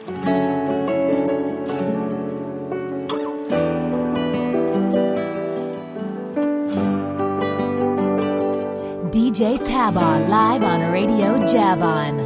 DJ Taba live on Radio Javon.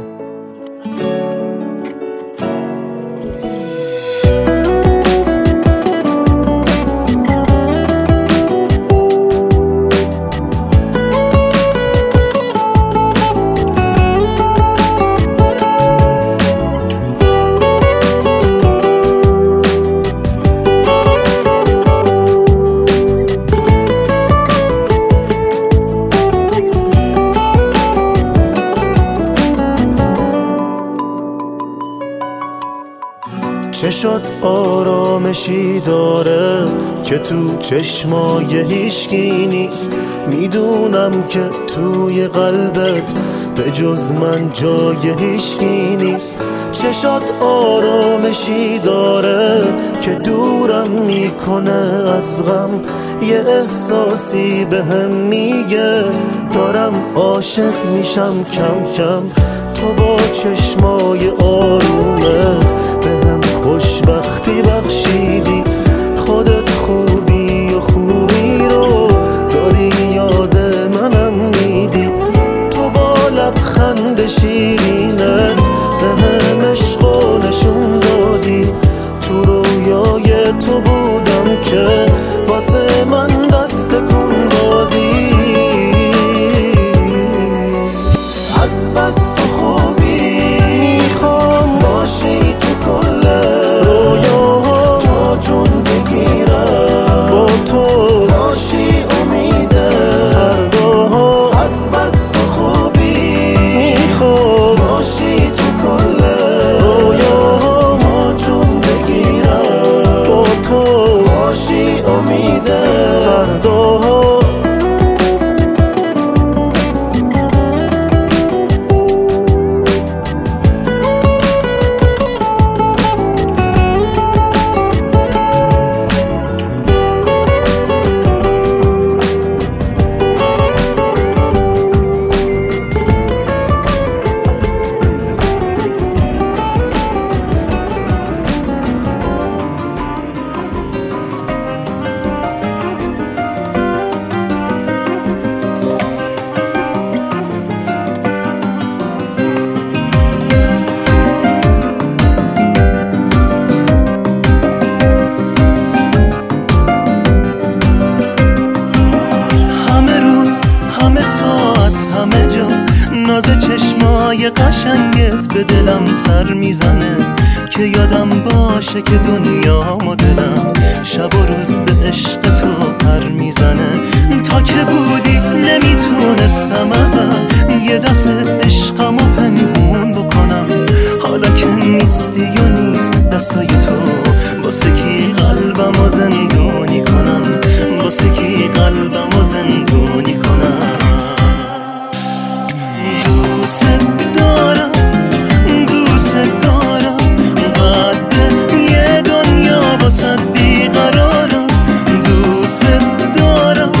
چه شد آرامشی داره که تو چشمای هیچکی نیست. میدونم که توی قلبت به جز من جای هیچکی نیست. چه شد آرامشی داره که دورم میکنه از غم. یه احساسی بهم میگه دارم عاشق میشم کم کم. تو با چشمای آرومت بهم خوشبختی بخشیدی. خودت خوبی و خوبی رو داری یاد منم میدی. تو با لبخند شیرینت بهم عشقو نشون دادی. تو رویای تو بودم که واسه من دست کن دادی. از بس تو خوبی میخوام باشی تو کل رویاها. تو جون بگیرم با تو باشی امیده فرداها. از بس تو خوبی میخوام باشی تو کل رویاها. ما جون بگیرم با تو باشی امیده فرداها. قشنگت به دلم سر میزنه که یادم باشه که دنیا و دلم شب و روز به عشق تو پر میزنه. تا که بودی نمیتونستم ازت یه دفعه عشقمو پنهون بکنم. حالا که نیستی و نیست دستای تو واسه کی قلبمو زندونی کنم. واسه کی قلبمو زندونی کنم. دوست دارم قد یه دنیا واسه بیقرارم. دوست دارم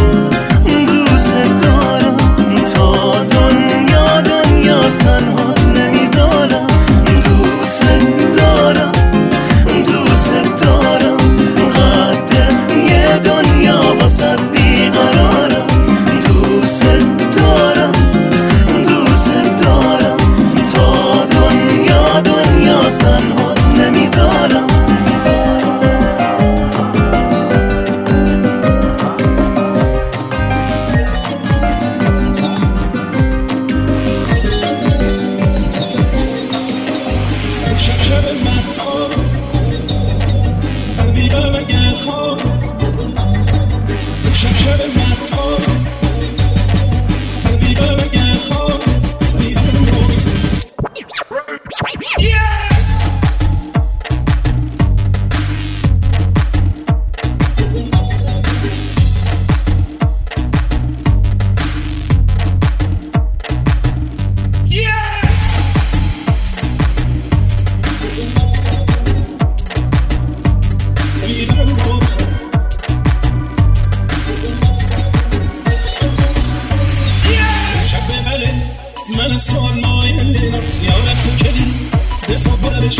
تا دنیا تنهات نمیذارم. دوست دارم قد یه دنیا واسه بیقرارم. دوست دارم تا دنیا تنهات نمیذارم.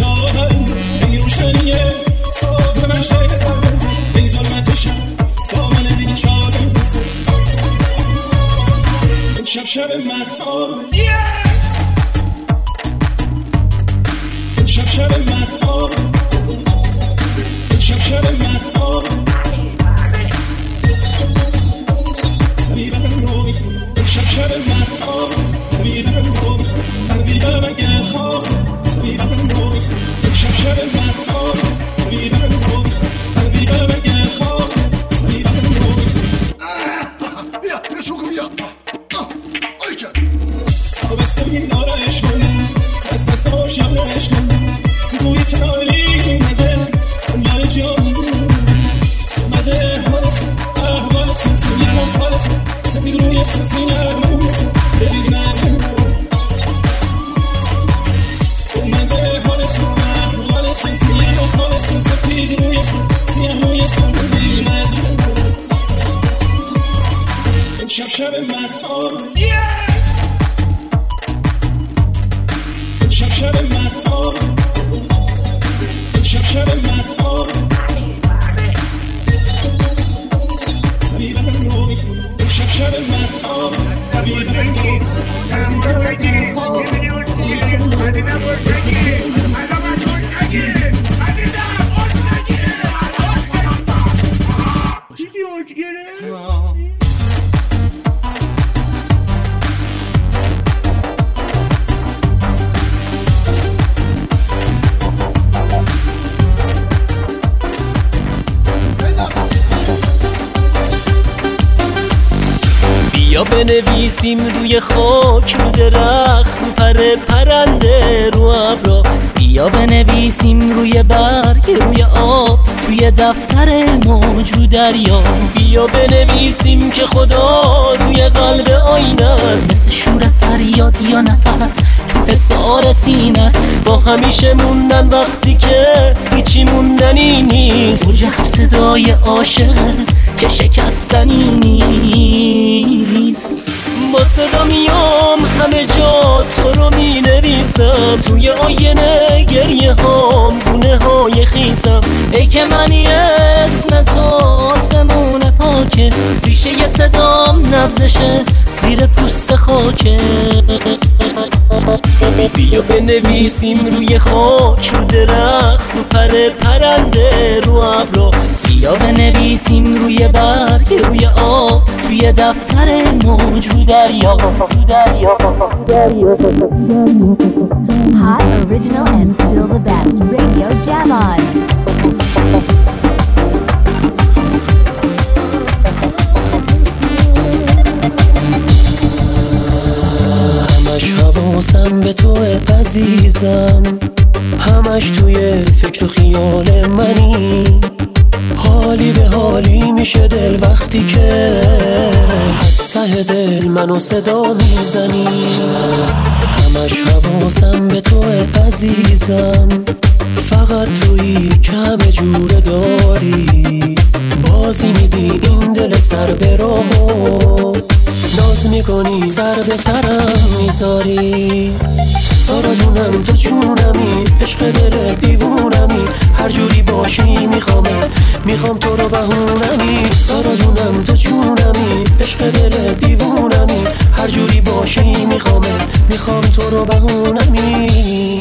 خواهد این روشنیه صبح مشهد این ظلمت شب دامن بیچاره بساز این شب شب مهتاب این شب شب مهتاب این شب شب مهتاب طبیبم رو میخوام این شب شب مهتاب طبیبم رو میخوام طبیبم اگه خواب طبیبم رو میخوام این شب شب مهتاب طبیبم رو میخوام طبیبم اگه خواب طبیبم رو میخوام بیا شوکو بیا آری کرد آبستگی داره عشق کنه دست دست آشم عشق کنه بوی تالی اومده دنیای جان اومده حالت احوالت سینه مفالت سفید روی تو سینه احوالت ببین اومده حالت احوالت سینه مفالت سفید روی تو سینه روی تو ببین این شب شب مهتاب شب شب مهتاب شب شب مهتاب طبیبم رو میخوام شب شب مهتاب طبیبم رو بیا بنویسیم روی خاک رو درخت رو پرنده رو ابرا بیا بنویسیم روی برگ روی آب توی دفتر موج رو دریا بیا بنویسیم که خدا توی قلب آینه است مثل شور فریاد یا نفس تو حصار سینه است با همیشه موندن وقتی که هیچی موندنی نیست اوج هر صدای عاشقه که شکستنی نیست با صدا میام همه جا تو رو می نویسم توی آینه گریه هام گونه های خیسم ای که منی اسم تو آسمون پاکه ریشه ی صدام نبزشه زیر پوست خاکه بیا بنویسیم روی خاک رو درخت رو پرنده رو ابرا بیا بنویسیم روی برگ روی آب توی دفتر موج رو دریا Hot, original, and still the best. Radio Jam On. همش حواسم به تو عزیزم همش توی فکر و خیال منی حالی به حالی میشه دل وقتی که از ته دل منو صدا میزنی همش حواسم به تو عزیزم فقط تویی که همه جوره داری بازی میدی این دل سر به راهو ناز میکنی سر به سرم میذاری سارا جونم تو جونمی عشق دل دیوونمی هر جوری باشی میخوام تو رو بهونمی سارا جونم تو جونمی عشق دل دیوونمی هر جوری باشی میخوام تو رو بهونمی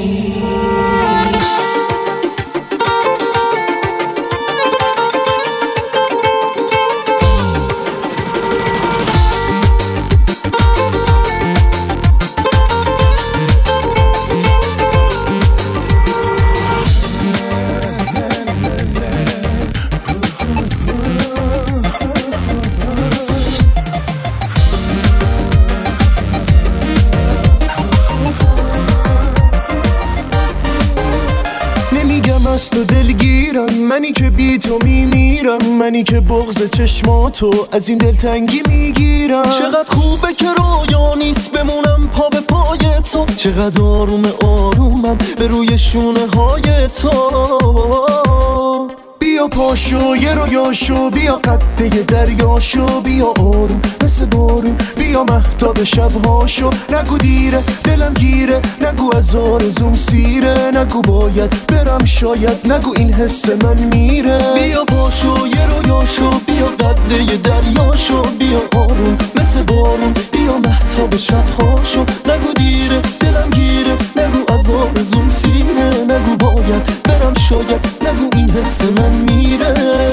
مست و دلگیرم منی که بی تو میمیرم منی که بغض چشماتو از این دلتنگی میگیرم چقدر خوبه که رویا نیست بمونم پا به پای تو چقدر آرومم به روی شونه های تو بیا پاشو یه رویاشو، بیا قده دریاشو، بیا آروم مثل بارون، بیا مهتاب شبهاشو. نگو دیره دلم گیره، نگو از آرزوم سیره، نگو باید برم شاید، نگو این حس من میره. بیا پاشو یه رویاشو، بیا قده دریاشو، بیا آروم مثل بارون، بیا مهتاب شبهاشو. نگو دیره دلم گیره، نگو از آرزوم سیره، نگو باید برم شاید، نگو این حس من میره.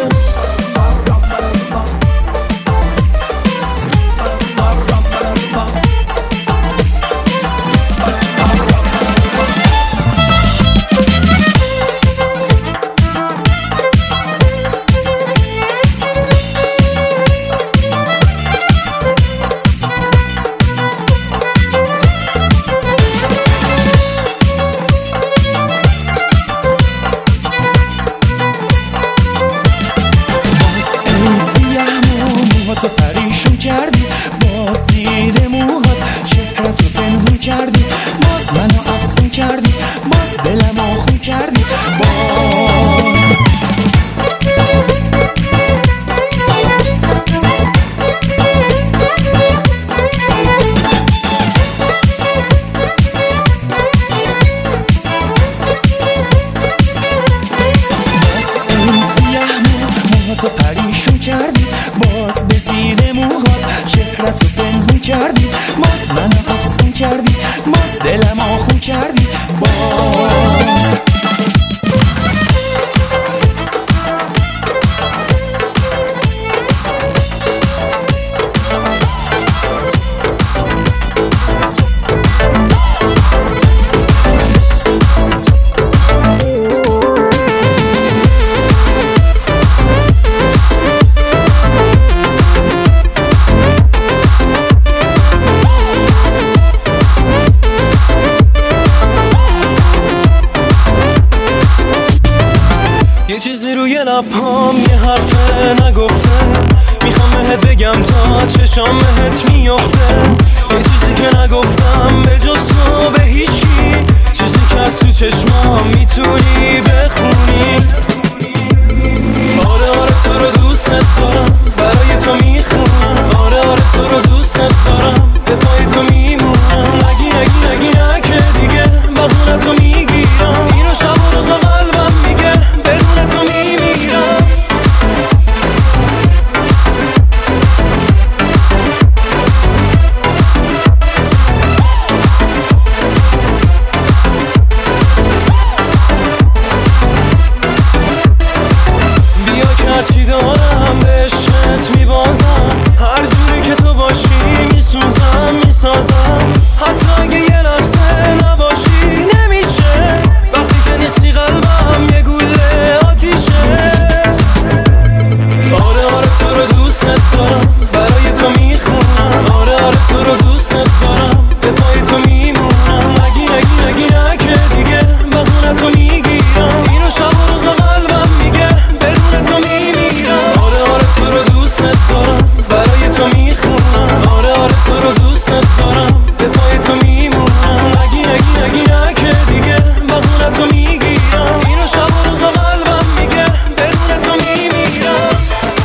یه چیزی روی لبام یه حرف نگفته، میخوام بهت بگم تا چشام بهت میافته. یه چیزی که نگفتم به جز تو به هیچی، چیزی که از تو چشمام میتونی بخونی. آره آره تو رو دوست دارم، برای تو میخونم. آره آره تو رو دوست دارم، به پای تو میمونم. نگی که دیگه بهونه تو میگیرم، اینو شب و روزا قلبم میگه بدون تو میمیرم. بیا که هرچی دارم به عشقت میبازم، هر جوری که تو باشی میسوزم میسازم. حتی اگه یه لحظه نباشی نمیشه، وقتی که نیستی قلبم یه گوله آتیشه. آره آره تو رو دوست دارم، برای تو میخونم. آره آره تو رو دوست دارم، به پای تو میمونم. نگی که دیگه بهونه تو میگیرم، اینو شب و روزا قلبم میگه بدون تو میمیرم. آره آره تو رو دوست دارم، برای تو میخونم. آره آره تو رو دوست دارم، به پای تو میمونم. نگی که دیگه بهونه تو میگیرم، اینو شب و روزا قلبم میگه بدون تو میمیرم.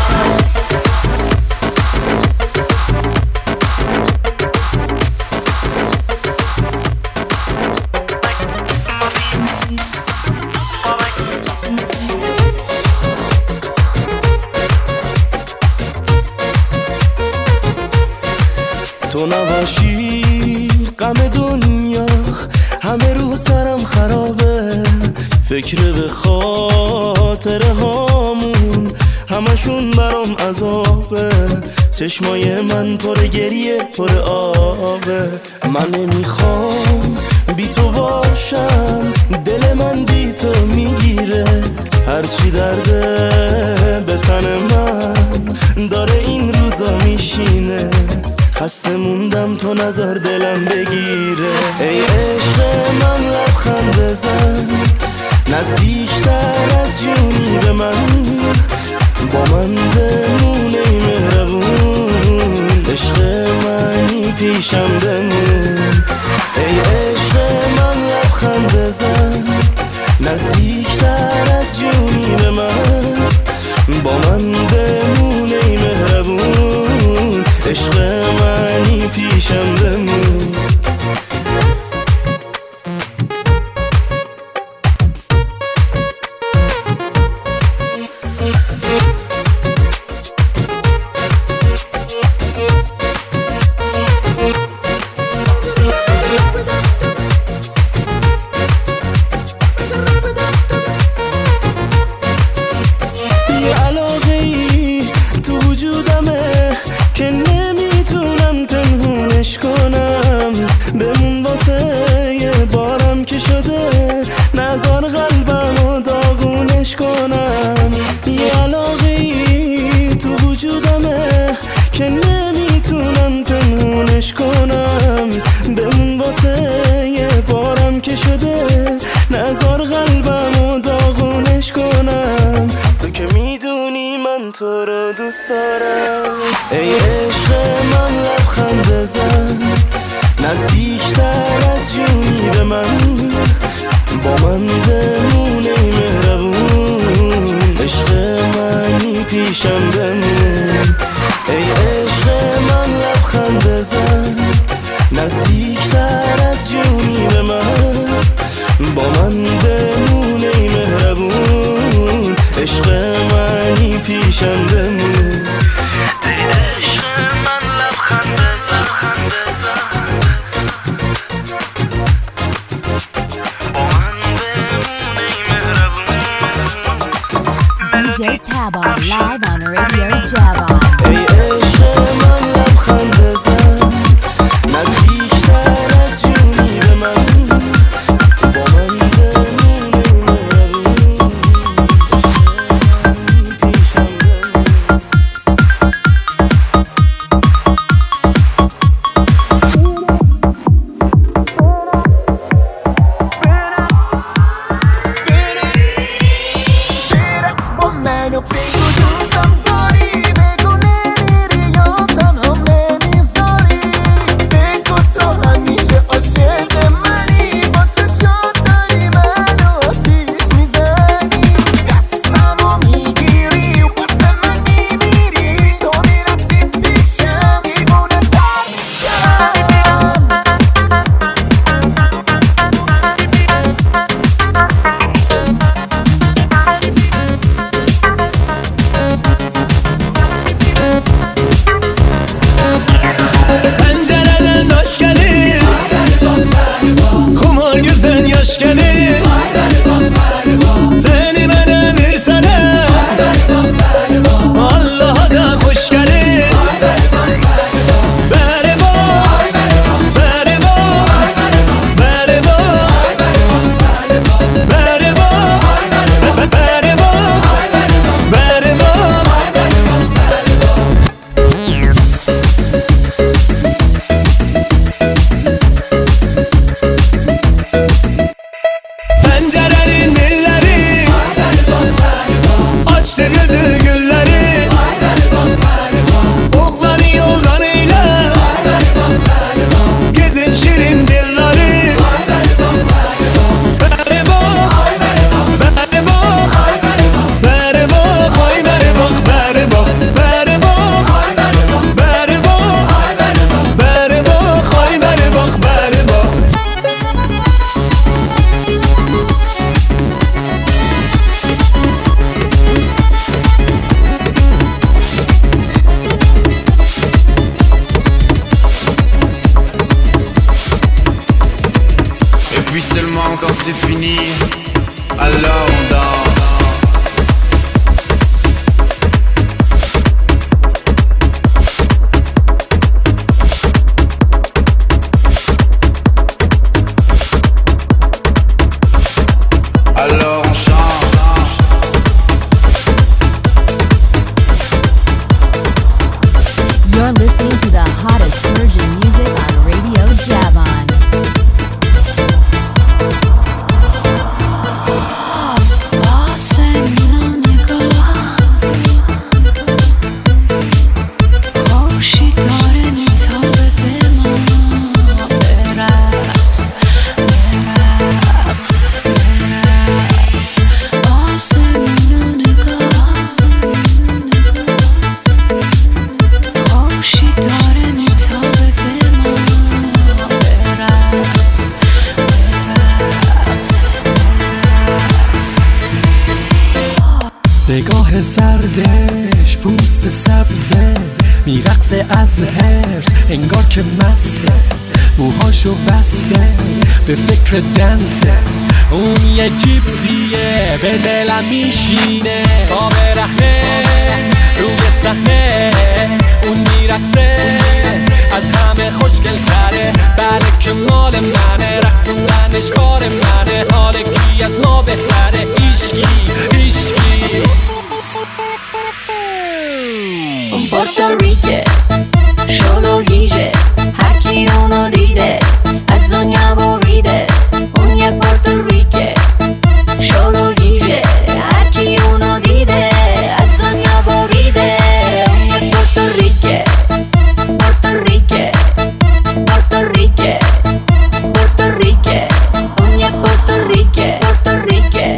تو نباشی غم دنیا همه رو سرم خرابه، فکر به خاطره هامون همشون برام عذابه. چشمای من پر گریه پر آبه، من نمیخوام بی تو باشم، دل من بی تو میگیره. هرچی درده به تن من داره این روزا میشینه. خسته موندم تو نظر دلم بگیره. ای عشق من لبخند بزن، نزدیکتر از جونی به من، با من بمونه ای مهربون. عشق منی پیشم بمون. ای عشق من لبخند بزن، نزدیکتر از جونی به من، من بمون ای مهربون، عشق منی پیشم بمون. ای عشق من لبخند بزن، نزدیکتر از جونی به من، با من بمون ای مهربون، عشق منی پیشم بمون. ای عشق من لبخند بزن، نزدیکتر از جونی به من، با من بمون ای مهربون، عشق منی پیشم بمون. DJ Tabon live on Radio Javon. ای عشق من لبخند بزن، نزدیکتر از جونی به من، با من بمون ای مهربون، پیشم quand c'est fini, alors on danse. Alors on chante. You're listening to the hottest Persian music on Radio Javon. سردش پوست سبزه میرقصه از هرس انگار که مسته موهاشو بسته به فکر دنسه اون یه جیپسیه به دلم میشینه با برهنه روی صحنه اون میرقصه از همه خوشگل تره برکه مال منه رقصوندنش کار منه حال کی از ما بهتره ایشکی Puerto Rico شلو گیجه هر کی اونو دیده از دنیا بریده اون یه پورتوریکه شلو گیجه هر کی اونو دیده از دنیا بریده اون یه پورتوریکه پورتوریکه پورتوریکه پورتوریکه اون یه پورتوریکه پورتوریکه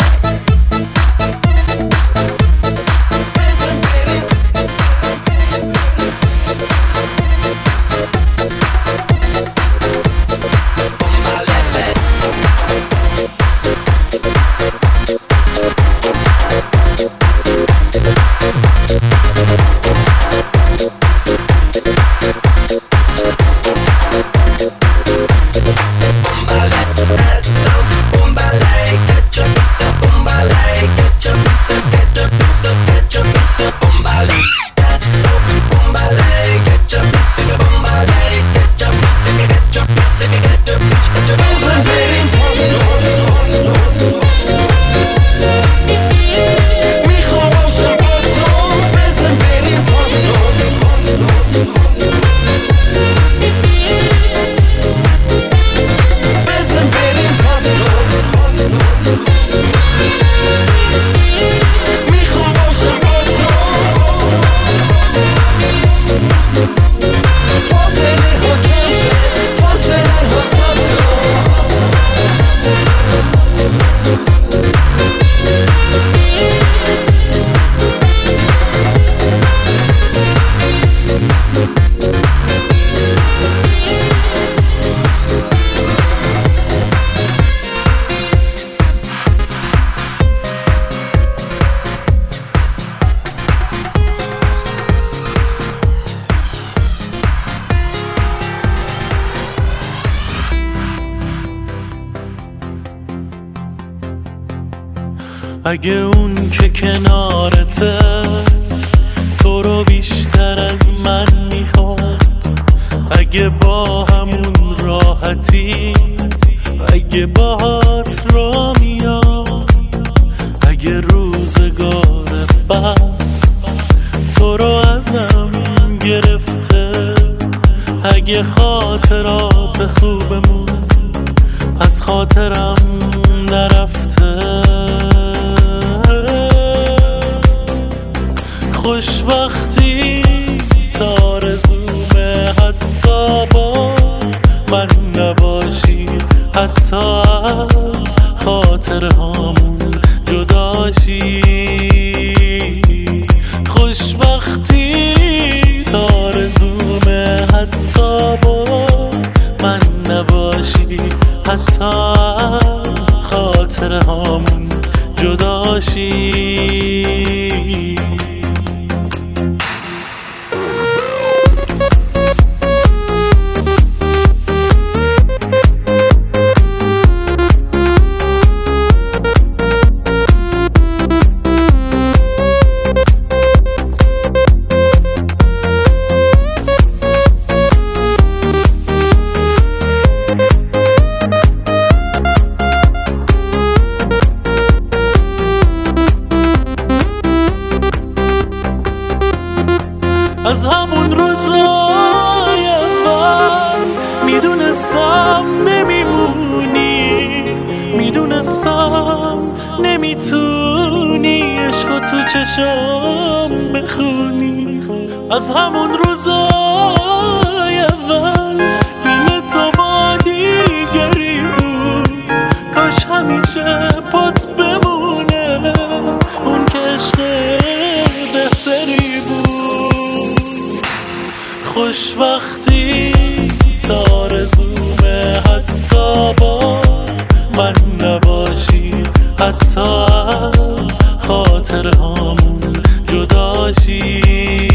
اگه اون که کنارته تو رو بیشتر از من میخواد اگه با همون راحتی اگه باهات را میاد اگه روزگار بعد تو رو ازم گرفته اگه خاطرات خوبمون از خاطرم نرفته خوشبختی تارزومه حتی با من نباشی حتی از خاطرهامون جداشی خوشبختی تارزومه حتی با من نباشی حتی از خاطرهامون جداشی از همون روزای اول میدونستم نمیمونی میدونستم نمیتونی عشقو تو چشام بخونی از همون روزای اول دل تو با دیگری بود کاش همیشه پات بمونه اون که عشق بهتری بود خوشبختی تارزومه حتی با من نباشی حتی از خاطرهامون جداشی،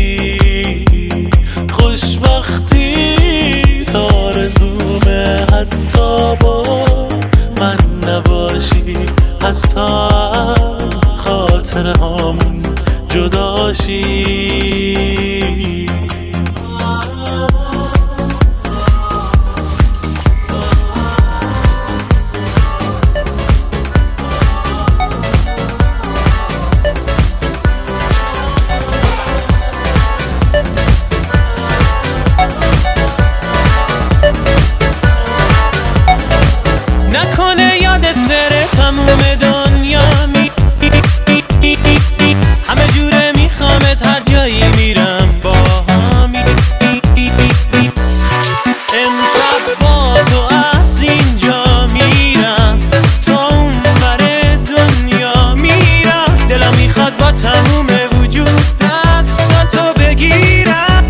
خوشبختی تا آرزومه حتی با من نباشی، حتی از خاطر همون جداشی. نکنه یادت بره تموم دنیا همه جوره میخوامت هر جایی میرم با همی. امشب با تو از اینجا میرم تا اون بر دنیا میرم، دلم میخواد با تموم وجود دستاتو بگیرم.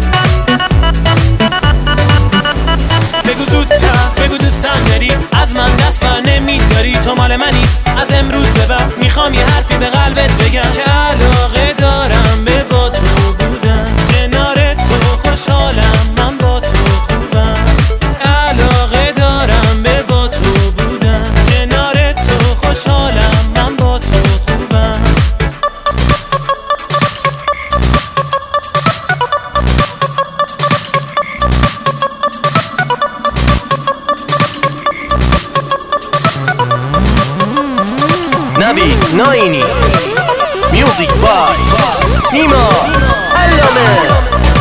بگو زودتر بگو دوستم داری، از من دست بر نمیداری، تو مال منی از امروز به بعد. میخوام یه حرفی به قلبت بگم که علاقه دارم به با تو بودن، کنار تو خوشحالم من با تو خوبم. علاقه دارم به با تو بودن، کنار تو خوشحالم من با تو خوبم. نوید ناینی، میوزیک بای نیما علامه.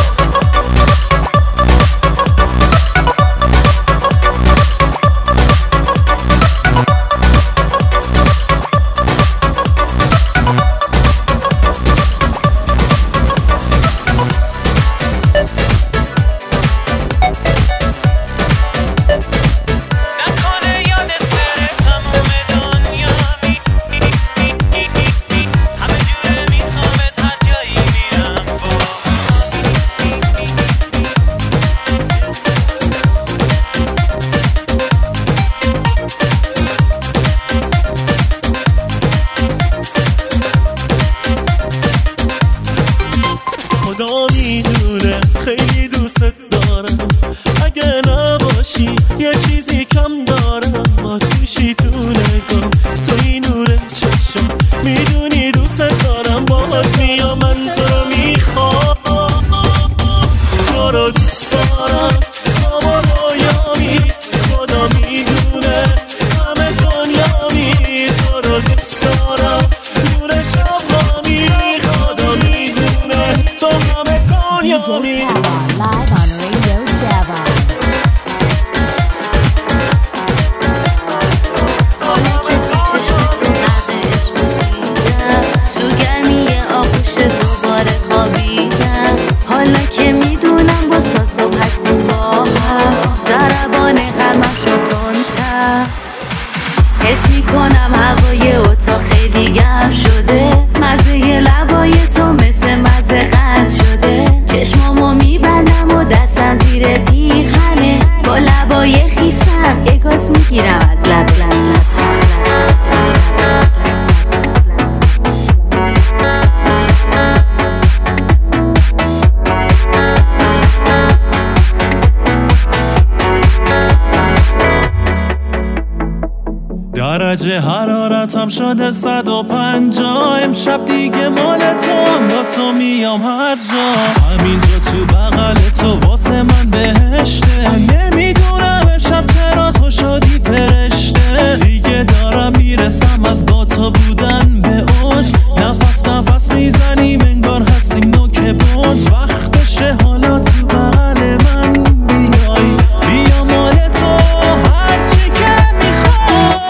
خدا میدونه خیلی دوست دارم، اگه نباشی یه چیزی کم دارم. آتیشی تو نگام توی نور چشم، میدونی دوست دارم، باهات میام من تو رو میخوام. تو رو دوست دارم اما رویامی، خدا میدونه همه دنیامی. تو رو دوست دارم نور شبامی، خدا میدونه تو همه دنیامی. Live on Radio Java. سوگرمی آغوش دوباره خوابیدم، حالا که میدونم با صبح هستیم با هم، دربان قلبم شد تندتر. حس میکنم هوای اتاق خیلی گرم شده، مزه لبای تو مثل مزه قند شده. چشمامو میبندم و دستم زیر پیرهنه، با لبای خیسم یه گاز میگیرم از لب لعنت. درجه حرارتم شده 150، امشب دیگه مال تو هم، با تو میام هر جا. همینجا تو بغل تو واسه من بهشته، نمیدونم امشب چرا تو شدی فرشته. دیگه دارم میرسم از با تو بودن به اوج، نفس نفس میزنیم انگار هستیم نوک برج. وقتشه حالا تو بغل من بیای، بیا مال تو هرچی که میخوای.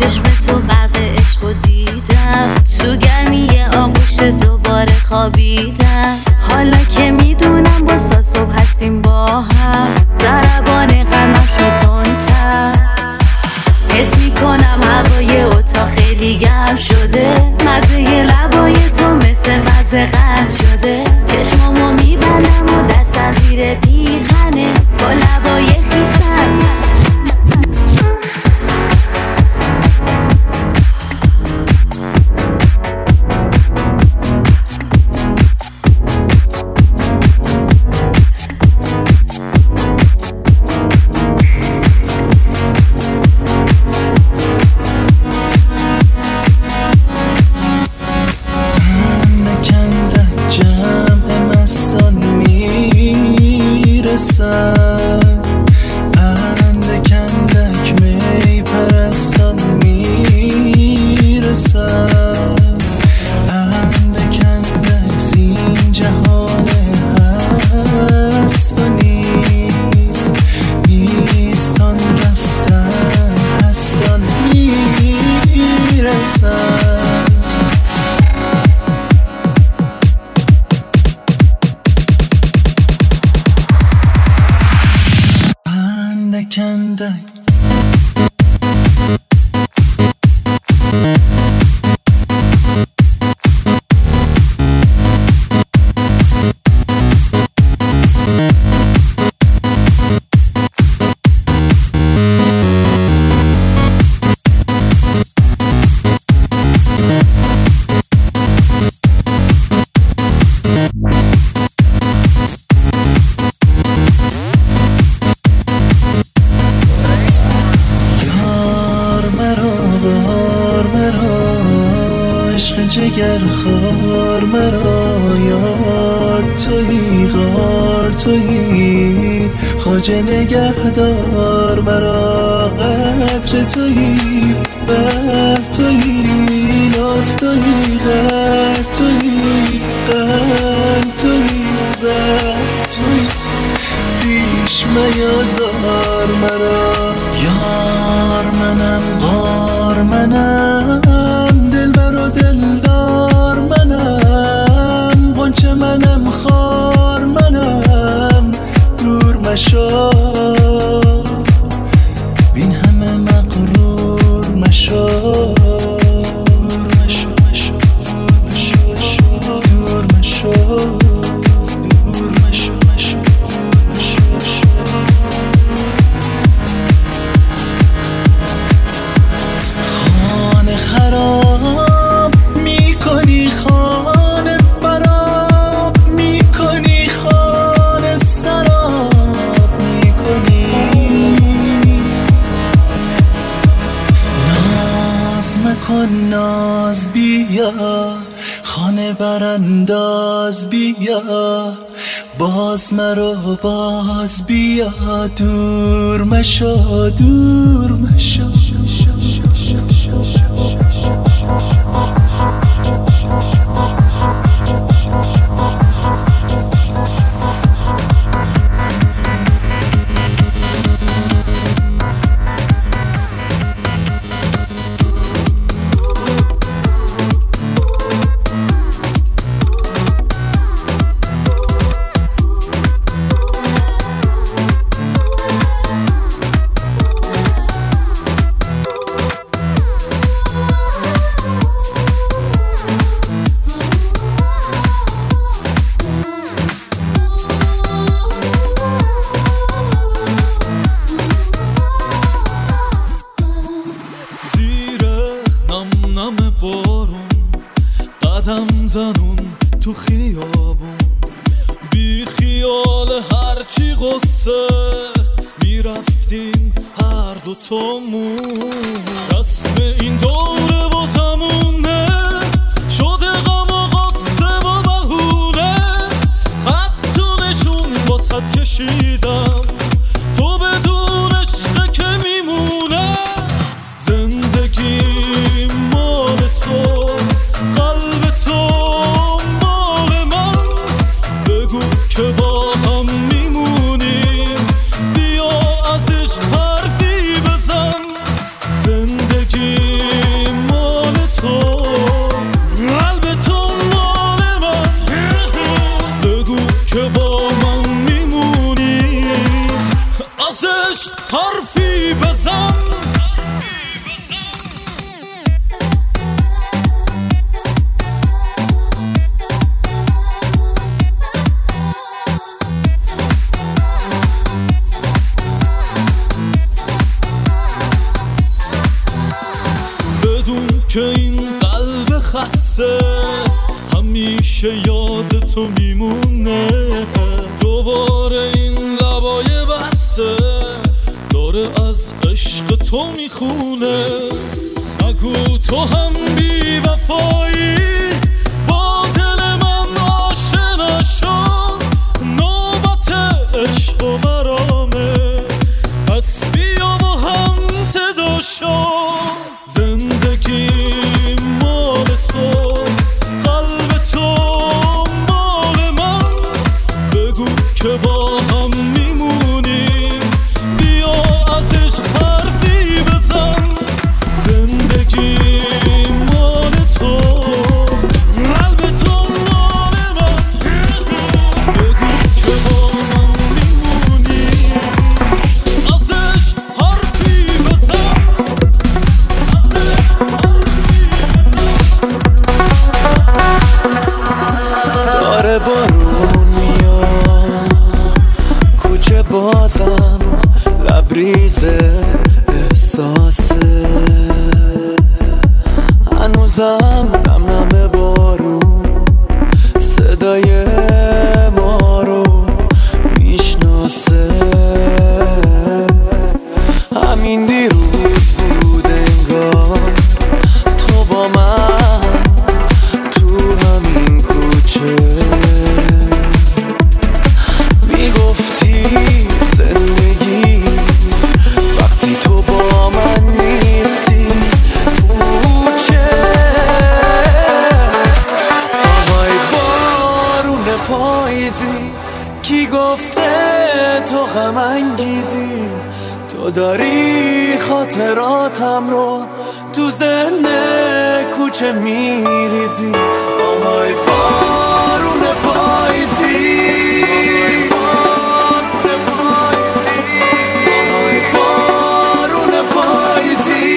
چشم تو برق عشقو دیدم، تو گرمی آغوش دوباره خوابیدم. حالا که میدونم با تا صبح هستیم با هم، ضربان قلبم شد تندتر. حس میکنم هوای اتاق خیلی گرم شده، مزه لبای تو مثل مزه قند شده. چشمامو میبندم و دستم زیر پیرهنه با لبای خیسن. جگر خار مرا یار تویی، غار تویی، خواجه نگهدار مرا. قدر تویی، بر تویی، لطف تویی، غر تویی، قلب تویی، زر تویی، پیش میازار مرا. یار منم، غار منم، دلبر و دلدار منم، غنچه منم، خار منم، دور مشو بین همه مغرور مشو، دور مشو، دور مشو، دور مشو، خانه خراب میکنی، خانه براب میکنی، خانه سراب میکنی. ناز مکن، ناز بیا، خانه برانداز بیا، باز مرو باز بیا، دور مشو، دور مشو. ازش حرفی بزن. بدون که این قلب خسته همیشه یاد تو میمونه، دوباره این لبای بسته داره از عشق تو میخونه. نگو تو هم بی وفایی با دل من آشنا شد، نوبت عشق و مرامه، پس بیا و هم صدا شد. زندگی مال تو، قلب تو مال من، بگو که با هم میمونیم، بیا ازش حرفی بزن. زندگی مال تو، قلب تو مال من، بگو که با هم میمونیم، ازش حرفی بزن. داره بارون میاد کوچه بازم، لبریز احساسه، هنوزم نم نم بارون صدای ما رو میشناسه. همین دیروز بود انگار تو با من تو همین کوچه میگفتی زندگی وقتی تو با من نیستی پوچه. آهای بارون پاییزی کی گفته تو غم انگیزی، تو داری خاطراتم رو تو ذهن کوچه میریزی. آهای بارون پاییزی، آهای بارون پاییزی.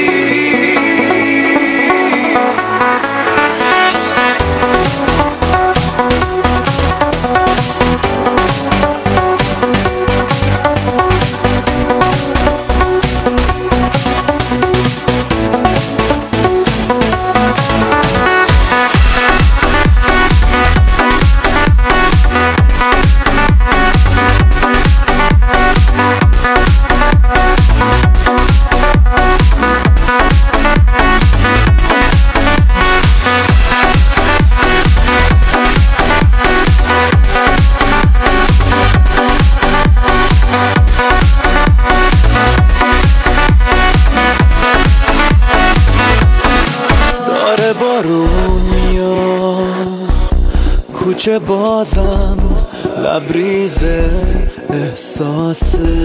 بارون میاد کوچه بازم، لبریز احساسه،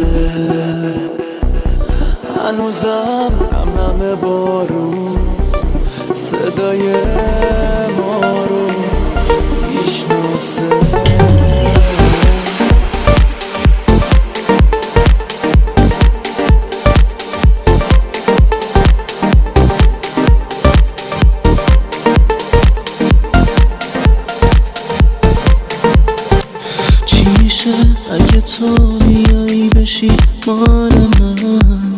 هنوزم نم نم بارون صدای ما رو میشناسه. اگه تو بیایی بشی مال من،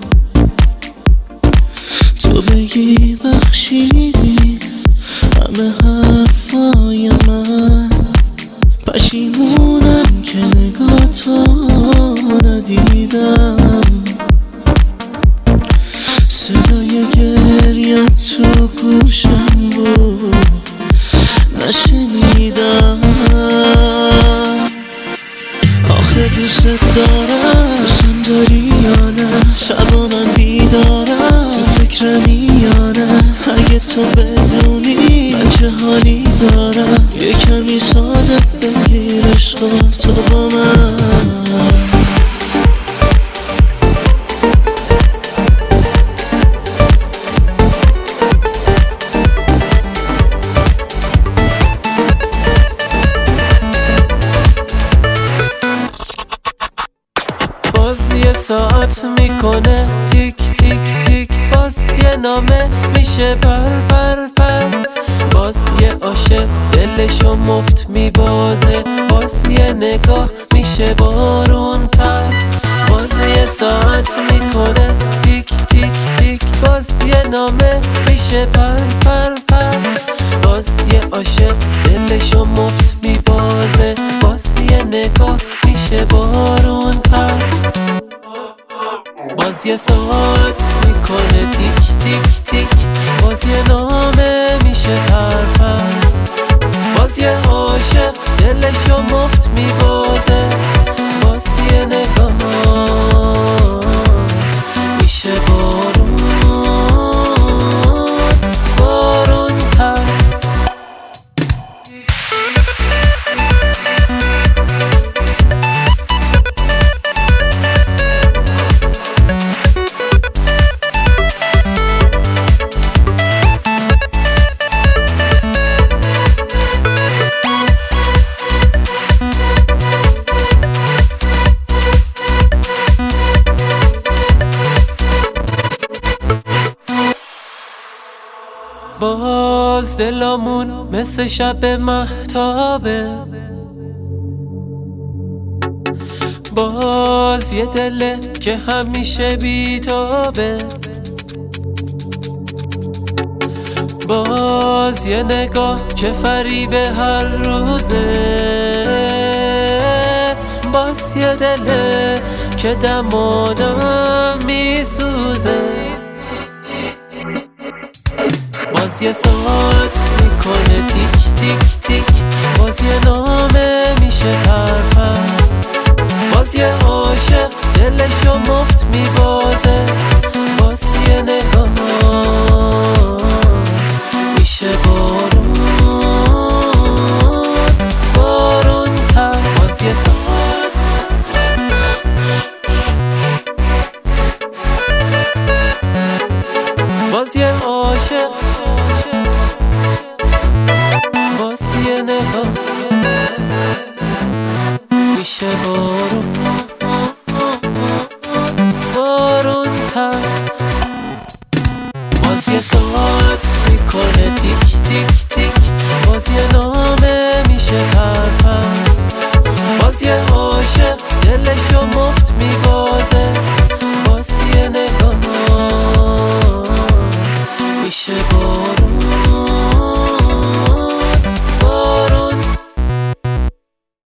تو بگی بخشیدی همه حرفای من، پشیمونم که نگاه تو ندیدم، صدای گریه تو گوشم بود نشنیدم. آخه دوست دارم، دوستم داری یا نه، شبا من بیدارم تو فکرمی یا نه، اگه تو بدونی من چه حالی دارم، یه کمی ساده بگیر عشقا تو با من. باز یه ساعت میکنه تیک تیک تیک، باز یه نامه میشه پر پر پر، باز یه عاشق دلشو مفت میبازه، باز یه نگاه میشه بارون تر، باز یه ساعت میکنه تیک تیک تیک، باز یه نامه میشه پر پر پر، باز یه عاشق دلشو مفت میبازه، باز یه نگاه میشه بارون تر، باز یه ساعت میکنه تیک تیک تیک، باز یه نامه میشه پر پر، باز یه عاشق دلشو مفت میبازه، باز یه نگاه میشه بارون بارون تر. باز دلامون مثل شب مهتابه، باز یه دله که همیشه بیتابه، باز یه نگاه که فریب هر روزه، باز یه دله که دمادم میسوزه، باز یه ساعت میکنه تیک تیک تیک، باز یه نامه میشه پر پر، باز یه عاشق دلشو مفت میبازه، باز یه نگاه میشه بارون بارون تر، باز یه ساعت باز یه عاشق